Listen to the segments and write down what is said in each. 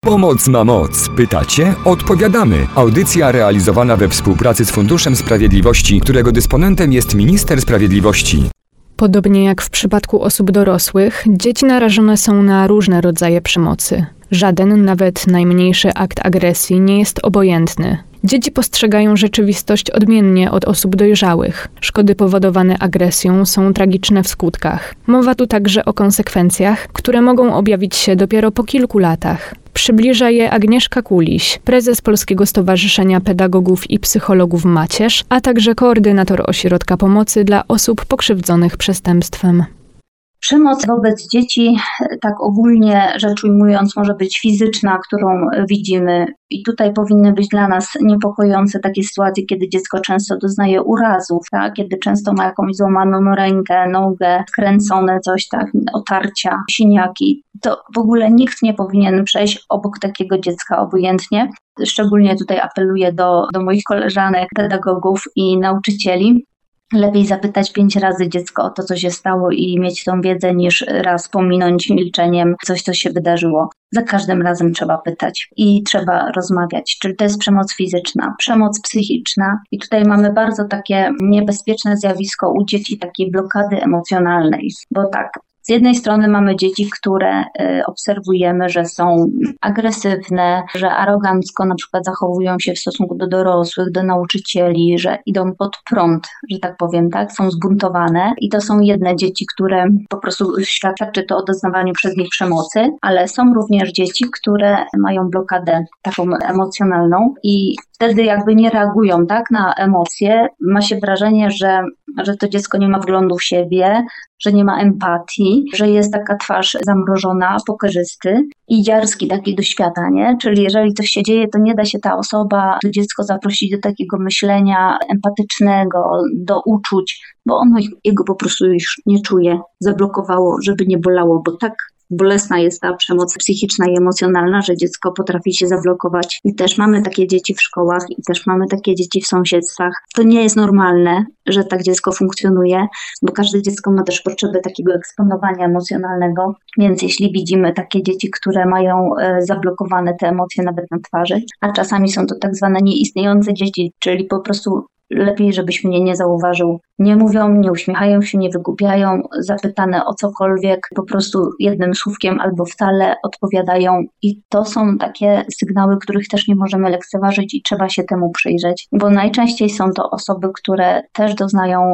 Pomoc ma moc. Pytacie? Odpowiadamy. Audycja realizowana we współpracy z Funduszem Sprawiedliwości, którego dysponentem jest Minister Sprawiedliwości. Podobnie jak w przypadku osób dorosłych, dzieci narażone są na różne rodzaje przemocy. Żaden, nawet najmniejszy akt agresji nie jest obojętny. Dzieci postrzegają rzeczywistość odmiennie od osób dojrzałych. Szkody powodowane agresją są tragiczne w skutkach. Mowa tu także o konsekwencjach, które mogą objawić się dopiero po kilku latach. Przybliża je Agnieszka Kuliś, prezes Polskiego Stowarzyszenia Pedagogów i Psychologów Macierz, a także koordynator Ośrodka Pomocy dla Osób Pokrzywdzonych Przestępstwem. Przemoc wobec dzieci, tak ogólnie rzecz ujmując, może być fizyczna, którą widzimy. I tutaj powinny być dla nas niepokojące takie sytuacje, kiedy dziecko często doznaje urazów, tak? Kiedy często ma jakąś złamaną rękę, nogę, skręcone coś, tak? Otarcia, siniaki. To w ogóle nikt nie powinien przejść obok takiego dziecka obojętnie. Szczególnie tutaj apeluję do moich koleżanek, pedagogów i nauczycieli. Lepiej zapytać 5 razy dziecko o to, co się stało i mieć tą wiedzę, niż raz pominąć milczeniem coś, co się wydarzyło. Za każdym razem trzeba pytać i trzeba rozmawiać. Czyli to jest przemoc fizyczna, przemoc psychiczna i tutaj mamy bardzo takie niebezpieczne zjawisko u dzieci takiej blokady emocjonalnej, bo tak, z jednej strony mamy dzieci, które obserwujemy, że są agresywne, że arogancko na przykład zachowują się w stosunku do dorosłych, do nauczycieli, że idą pod prąd, że tak powiem, tak, są zbuntowane i to są jedne dzieci, które po prostu świadczy to o doznawaniu przez nich przemocy, ale są również dzieci, które mają blokadę taką emocjonalną i wtedy jakby nie reagują tak na emocje. Ma się wrażenie, że to dziecko nie ma wglądu w siebie, że nie ma empatii, że jest taka twarz zamrożona, pokerzysty i dziarski taki do świata, nie? Czyli jeżeli coś się dzieje, to nie da się ta osoba, to dziecko zaprosić do takiego myślenia empatycznego, do uczuć, bo ono jego po prostu już nie czuje, zablokowało, żeby nie bolało, bo tak bolesna jest ta przemoc psychiczna i emocjonalna, że dziecko potrafi się zablokować. I też mamy takie dzieci w szkołach i też mamy takie dzieci w sąsiedztwach. To nie jest normalne, że tak dziecko funkcjonuje, bo każde dziecko ma też potrzebę takiego eksponowania emocjonalnego. Więc jeśli widzimy takie dzieci, które mają zablokowane te emocje nawet na twarzy, a czasami są to tak zwane nieistniejące dzieci, czyli po prostu lepiej, żebyś mnie nie zauważył. Nie mówią, nie uśmiechają się, nie wygłupiają, zapytane o cokolwiek, po prostu jednym słówkiem albo wcale odpowiadają. I to są takie sygnały, których też nie możemy lekceważyć i trzeba się temu przyjrzeć, bo najczęściej są to osoby, które też doznają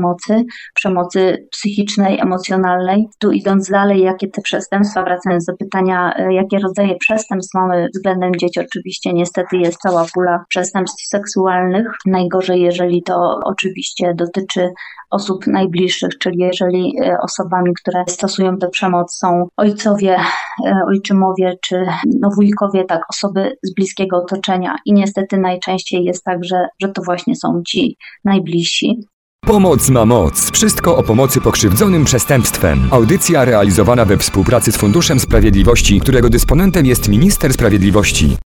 przemocy psychicznej, emocjonalnej. Tu idąc dalej, jakie te przestępstwa, wracając do pytania, jakie rodzaje przestępstw mamy względem dzieci, oczywiście niestety jest cała pula przestępstw seksualnych. Najgorzej, jeżeli to oczywiście dotyczy osób najbliższych, czyli jeżeli osobami, które stosują tę przemoc są ojcowie, ojczymowie czy wujkowie, tak, osoby z bliskiego otoczenia. I niestety najczęściej jest tak, że to właśnie są ci najbliżsi. Pomoc ma moc. Wszystko o pomocy pokrzywdzonym przestępstwem. Audycja realizowana we współpracy z Funduszem Sprawiedliwości, którego dysponentem jest Minister Sprawiedliwości.